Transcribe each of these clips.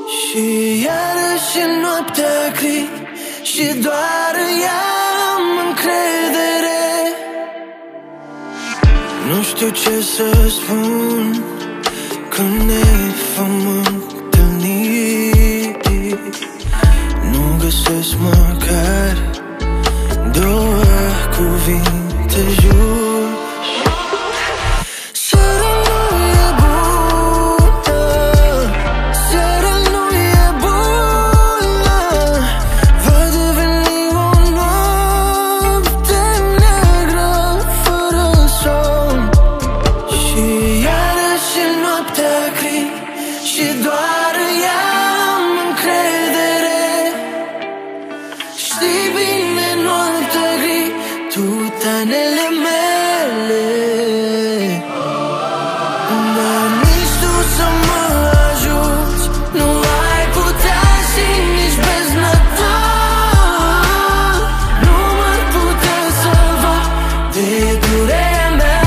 Și iarăși în noaptea gri și doar în ea am încredere. Nu știu ce să spun când ne vom întâlni. Nu găsesc măcar două cuvinte just. Tutanele mele, dar nici tu să mă ajuți nu ai putea și nici beznă ta nu m-ar putea salva de durerea mea.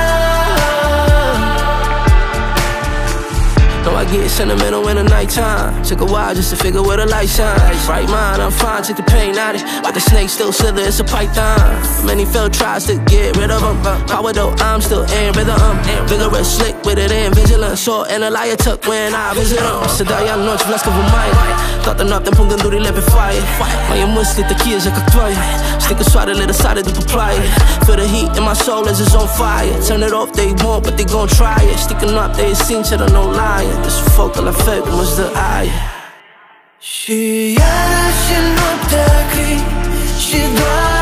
No, I get sentimental in the nighttime. Took a while just to figure where the light shines. Right mind, I'm fine, take the pain out it. But the snake still slither, it's a python. Many failed tries to get rid of them. Power though, I'm still in rhythm. Vigorous, slick with it in vigilant. Short and a liar tuck when I visit them. Să dau iar noci, vlască vă mai. Toată noaptea-mi pun gândurile pe foaie. Mai e mâslită chieja ca toaie. Știi că soarele răsare după ploaie. Feel the heat in my soul as it's on fire. Turn it off, they won't, but they gon' try it. Știi că noaptea e sinceră, no lying. Desfocă la fel cum îți dă aia. Și iarăși în noaptea gri și doar